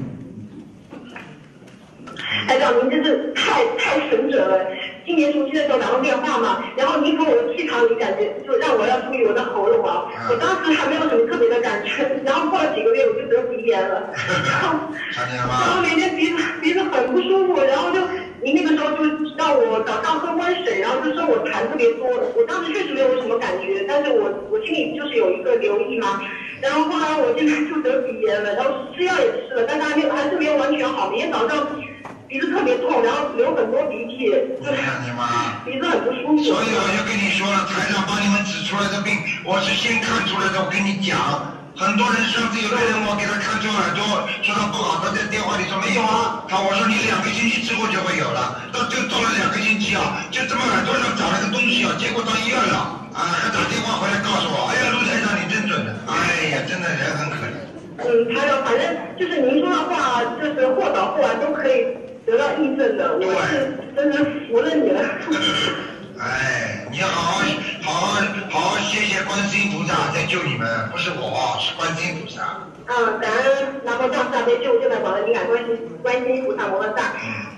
台长，您真是太神准了！今年除夕的时候打通电话嘛，然后您从我的气场里感觉就让我要注意我的喉咙啊。我当时还没有什么特别的感觉，然后过了几个月我就得鼻炎了，然后每天鼻子很不舒服，然后就您那个时候就让我早上喝温水，然后就说我痰特别多，我当时确实没有什么感觉，但是我心里就是有一个留意嘛。然后后来我现在就得鼻炎了，然后吃药也吃了，但是还是没有完全好。每天早上鼻子特别痛，然后流很多鼻涕，就是鼻子很不舒服。 所以我就跟你说了，台长帮你们指出来的病，我是先看出来的。我跟你讲，很多人上次有个人我给他看中耳朵，说他不好，他在电话里说没有啊。我说你2个星期之后就会有了，到了2个星期就这么耳朵上长了个东西结果到医院了还打电话回来告诉我，哎呀，陆台长你真准的，哎呀，真的人很可怜。 台长，反正就是您说的话，就是或早或晚都可以得到印证的，我是真的服了你了。 哎，你要好好谢谢观世音菩萨在救你们，不是我，是观世音菩萨。 感恩南无大慈大悲救救难广大灵感观世音菩萨摩诃萨。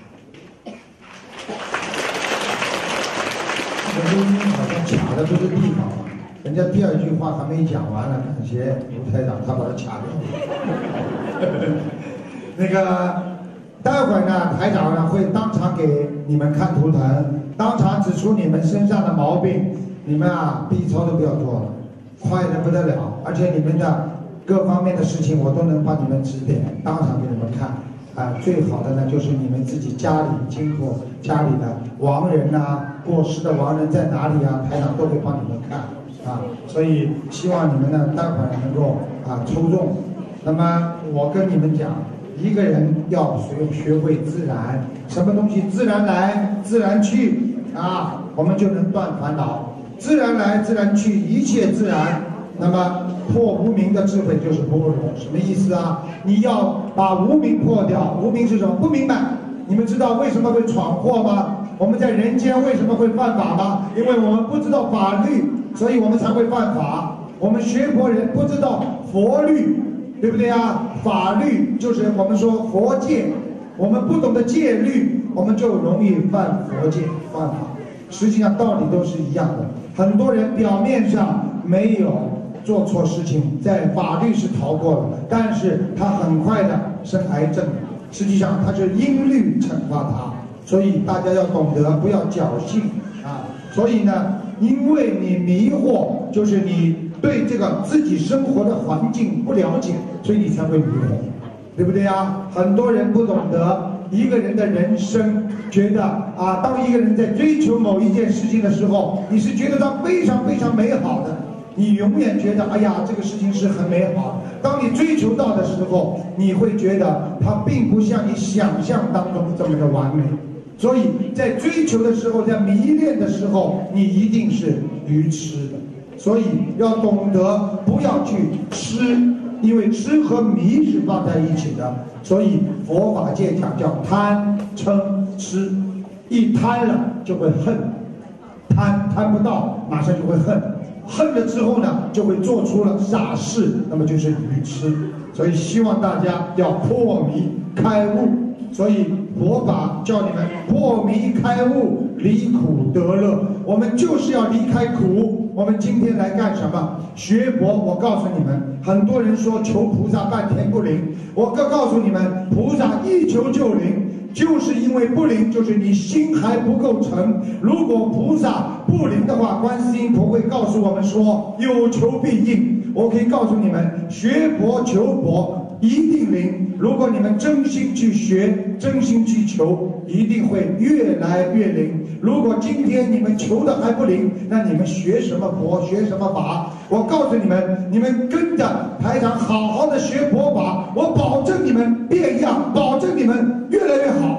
这个录音好像卡的不是地方，人家第2句话还没讲完呢，感谢卢台长，他把它卡掉。那个，待会儿呢，台长呢会当场给你们看图腾，当场指出你们身上的毛病，你们B 超都不要做了，快得不得了，而且你们的各方面的事情我都能帮你们指点，当场给你们看。最好的呢就是你们自己家里经过家里的亡人过世的亡人在哪里台长都会帮你们看所以希望你们呢待会儿能够抽中。那么我跟你们讲，一个人要学会自然，什么东西自然来自然去我们就能断烦恼，自然来自然去，一切自然。那么破无明的智慧就是般若，什么意思你要把无明破掉。无明是什么？不明白。你们知道为什么会闯祸吗？我们在人间为什么会犯法吗？因为我们不知道法律，所以我们才会犯法。我们学佛人不知道佛律，对不对法律就是我们说佛戒，我们不懂得戒律，我们就容易犯佛戒犯法。实际上道理都是一样的。很多人表面上没有做错事情，在法律是逃过了，但是他很快的生癌症，实际上他是因律惩罚他。所以大家要懂得，不要侥幸所以呢，因为你迷惑，就是你对这个自己生活的环境不了解，所以你才会迷惑，对不对很多人不懂得一个人的人生，觉得当一个人在追求某一件事情的时候，你是觉得它非常非常美好的，你永远觉得哎呀这个事情是很美好的。当你追求到的时候，你会觉得它并不像你想象当中这么的完美。所以在追求的时候，在迷恋的时候，你一定是愚痴的。所以要懂得不要去痴，因为痴和迷是放在一起的。所以佛法界讲叫贪嗔痴，一贪了就会恨，贪不到马上就会恨，恨了之后呢就会做出了傻事，那么就是愚痴。所以希望大家要破迷开悟，所以佛法叫你们破迷开悟，离苦得乐。我们就是要离开苦。我们今天来干什么？学佛。我告诉你们，很多人说求菩萨半天不灵，我告诉你们，菩萨一求就灵，就是因为不灵，就是你心还不够诚。如果菩萨不灵的话，观世音菩萨会告诉我们说有求必应。我可以告诉你们，学佛求佛一定灵。如果你们真心去学，真心去求，一定会越来越灵。如果今天你们求的还不灵，那你们学什么佛，学什么法？我告诉你们，你们跟着台长好好的学佛法，我保证你们变样，保证你们越来越好。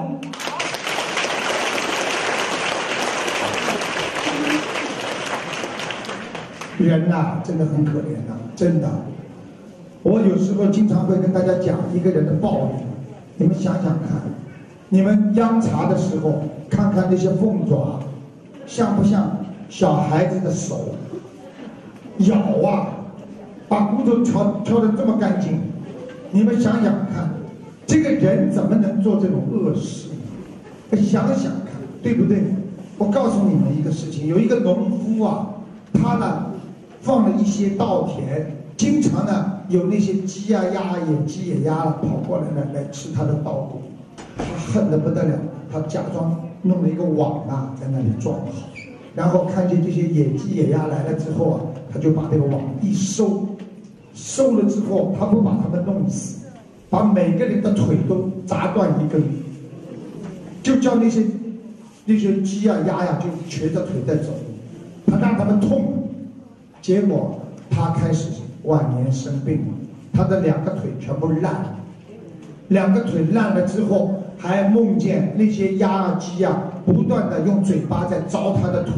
人人呐，真的很可怜呐，真的。我有时候经常会跟大家讲一个人的报应，你们想想看，你们央茶的时候，看看那些凤爪，像不像小孩子的手？咬啊，把骨头挑得这么干净，你们想想看，这个人怎么能做这种恶事？想想看，对不对？我告诉你们一个事情，有一个农夫啊，他呢放了一些稻田，经常呢有那些鸡呀、鸭、野鸡、野鸭跑过来呢来吃他的稻谷，他恨得不得了，他假装弄了一个网啊在那里装好，然后看见这些野鸡、野鸭来了之后啊，他就把这个网一收，收了之后他不把他们弄死，把每个人的腿都砸断一根，就叫那些鸡呀、鸭呀就瘸着腿在走，他让他们痛，结果他开始晚年生病了，他的2个腿全部烂了，2个腿烂了之后，还梦见那些鸭啊、鸡啊不断的用嘴巴在啄他的腿，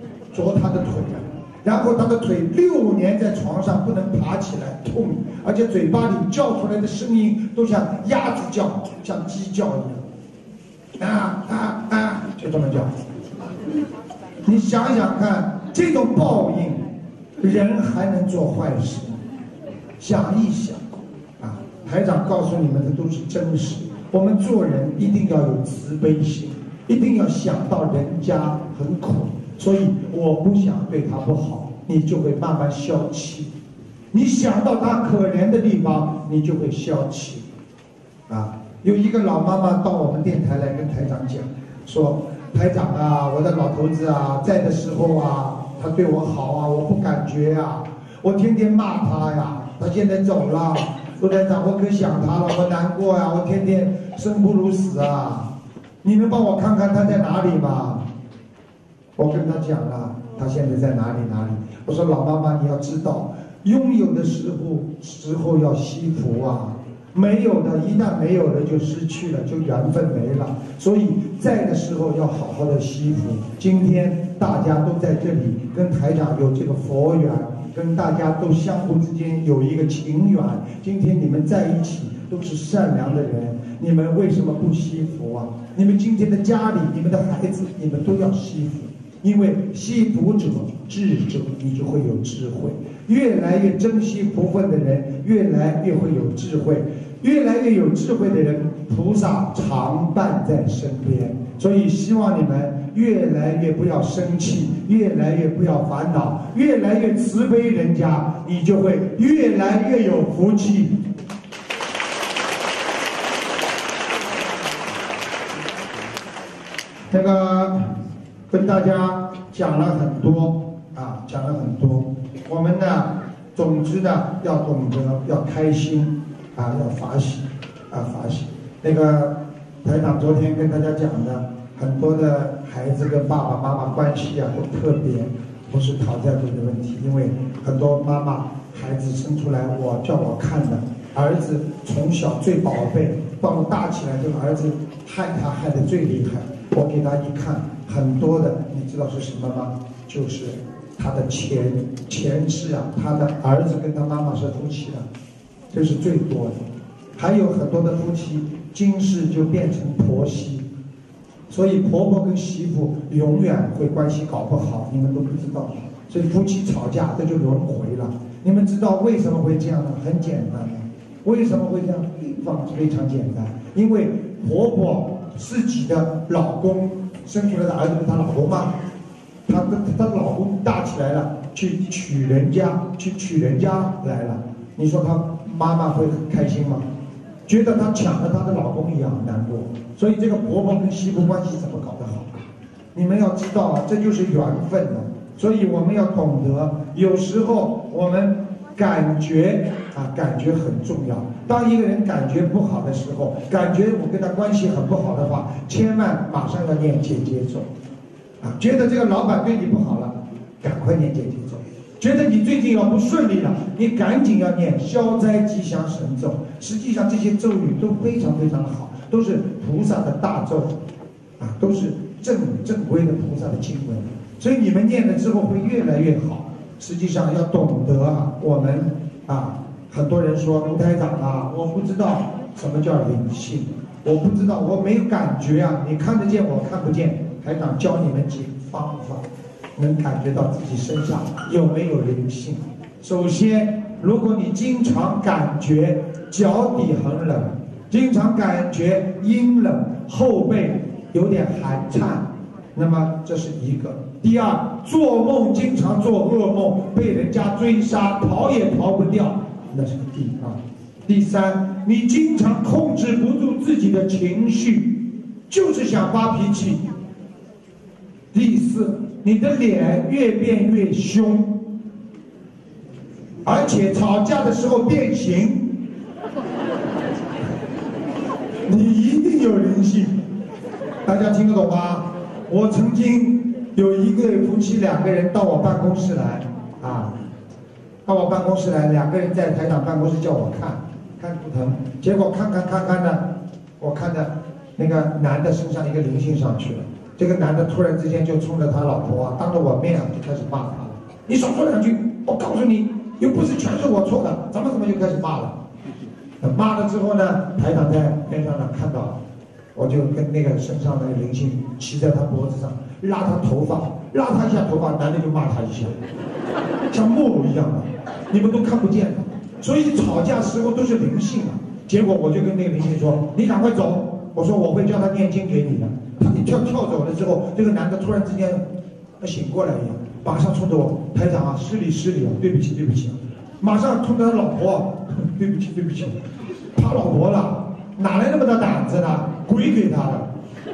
然后他的腿6年在床上不能爬起来，痛，而且嘴巴里叫出来的声音都像鸭子叫，像鸡叫一样，就这么叫。你想想看，这种报应，人还能做坏事吗？想一想啊，台长告诉你们的都是真实。我们做人一定要有慈悲心，一定要想到人家很苦，所以我不想对他不好，你就会慢慢消气。你想到他可怜的地方，你就会消气。有一个老妈妈到我们电台来跟台长讲，说台长啊，我的老头子啊，在的时候啊，他对我好啊，我不感觉啊，我天天骂他呀，他现在走了，说台长我可想他了，我难过呀，我天天生不如死啊，你能帮我看看他在哪里吗？我跟他讲了，他现在在哪里。我说老妈妈，你要知道，拥有的时候要惜福啊，没有的，一旦没有了就失去了，就缘分没了。所以在的时候要好好的惜福。今天大家都在这里跟台长有这个佛缘，跟大家都相互之间有一个情缘。今天你们在一起都是善良的人，你们为什么不惜福啊？你们今天的家里，你们的孩子，你们都要惜福。因为惜福者智者，你就会有智慧。越来越珍惜福分的人，越来越会有智慧。越来越有智慧的人，菩萨常伴在身边。所以希望你们越来越不要生气，越来越不要烦恼，越来越慈悲人家，你就会越来越有福气。那个跟大家讲了很多啊，讲了很多。我们呢，总之呢，要懂得要开心啊，要法喜啊，法喜。那个台长昨天跟大家讲的，很多的孩子跟爸爸妈妈关系啊，都特别不是讨债这个问题，因为很多妈妈孩子生出来，叫我看的，儿子从小最宝贝，到大起来，这个儿子害他害得最厉害。我给他一看，很多的，你知道是什么吗？就是他的前世啊，他的儿子跟他妈妈是夫妻的，这是最多的。还有很多的夫妻今世就变成婆媳，所以婆婆跟媳妇永远会关系搞不好，你们都不知道。所以夫妻吵架这就轮回了。你们知道为什么会这样呢？很简单的，为什么会这样？非常简单，因为婆婆自己的老公生出来的儿子是她老公吗？她老公大起来了，去娶人家来了，你说她妈妈会很开心吗？觉得她抢了她的老公一样难过。所以这个婆婆跟媳妇关系怎么搞得好？你们要知道啊，这就是缘分了。所以我们要懂得，有时候我们感觉很重要。当一个人感觉不好的时候，感觉我跟他关系很不好的话，千万马上要念解结咒觉得这个老板对你不好了，赶快念解结咒。觉得你最近要不顺利了，你赶紧要念消灾吉祥神咒。实际上这些咒语都非常非常好，都是菩萨的大咒都是正规的菩萨的经文。所以你们念了之后会越来越好实际上要懂得啊，我们啊，很多人说卢台长啊，我不知道什么叫灵性，我不知道，我没有感觉啊，你看得见我看不见。台长教你们几个方法，能感觉到自己身上有没有灵性。首先，如果你经常感觉脚底很冷，经常感觉阴冷，后背有点寒颤，那么这是一个。第二，做梦经常做噩梦，被人家追杀，逃也逃不掉，那是个第二。第三，你经常控制不住自己的情绪，就是想发脾气。第四，你的脸越变越凶，而且吵架的时候变形，你一定有灵性。大家听得懂吗？我曾经有一对夫妻2个人到我办公室来啊，到我办公室来，2个人在台长办公室叫我看图腾，结果看呢，我看着那个男的身上一个灵性上去了。这个男的突然之间就冲着他老婆啊，当着我面啊就开始骂他了。你少说2句，我告诉你，又不是全是我错的，怎么就开始骂了。骂了之后呢，台长在边上呢看到了，我就跟那个身上的灵性骑在他脖子上，拉他头发，拉他一下头发，男的就骂他一下，像木偶一样的，你们都看不见的。所以吵架时候都是灵性啊。结果我就跟那个灵性说：“你赶快走。”我说我会叫他念经给你的。他一跳走了之后，这个男的突然之间醒过来一样，马上冲着我，台长啊，失礼啊，对不起，马上冲着他老婆，对不起，他老婆了，哪来那么大胆子呢？鬼给他的。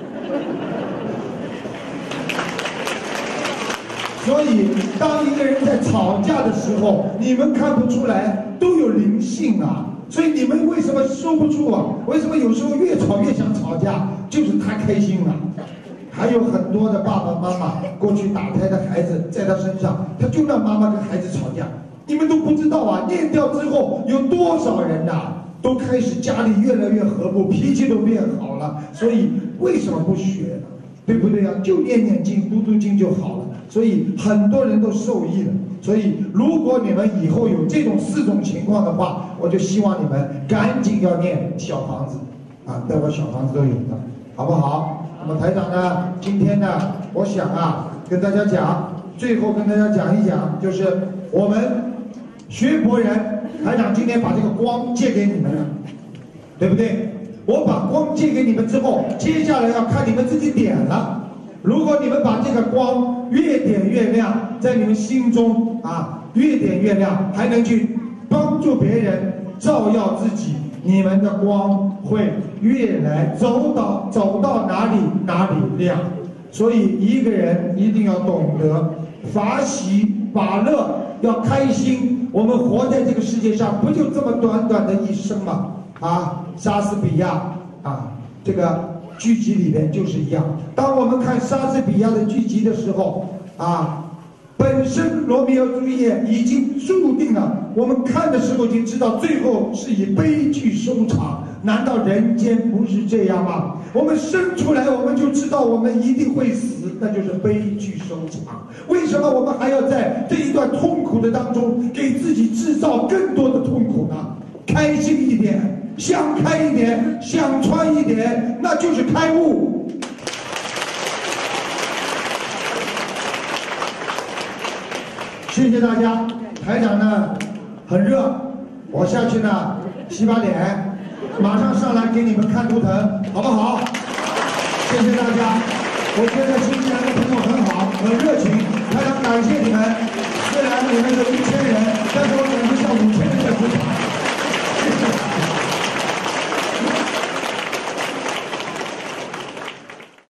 所以，当一个人在吵架的时候，你们看不出来，都有灵性啊。所以你们为什么收不住啊？为什么有时候越吵越想吵架？就是太开心了。还有很多的爸爸妈妈过去打胎的孩子在他身上，他就让妈妈跟孩子吵架。你们都不知道啊，念掉之后有多少人呐，都开始家里越来越和睦，脾气都变好了。所以为什么不学呢？对不对啊？就念经、读经就好了。所以很多人都受益了。所以如果你们以后有这种4种情况的话，我就希望你们赶紧要念小房子啊，待会小房子都有的，好不好？那么台长呢，今天呢，我想啊，跟大家讲，最后跟大家讲一讲，就是我们学佛人，台长今天把这个光借给你们了，对不对？我把光借给你们之后，接下来要看你们自己点了。如果你们把这个光越点越亮，在你们心中啊，越点越亮，还能去帮助别人，照耀自己，你们的光会越来走到哪里亮。所以一个人一定要懂得法喜法乐，要开心。我们活在这个世界上，不就这么短短的一生吗？啊，莎士比亚啊，这个剧集里面就是一样。当我们看莎士比亚的剧集的时候啊，本身罗密欧朱丽叶已经注定了，我们看的时候已经知道最后是以悲剧收场。难道人间不是这样吗？我们生出来我们就知道我们一定会死，那就是悲剧收场。为什么我们还要在这一段痛苦的当中给自己制造更多的痛苦呢？开心一点，想开一点，想穿一点，那就是开悟。谢谢大家。台长呢很热，我下去呢洗把脸，马上上来给你们看图腾，好不好？谢谢大家。我觉得新西兰的朋友很好，很热情，台长感谢你们。虽然你们有1000人，但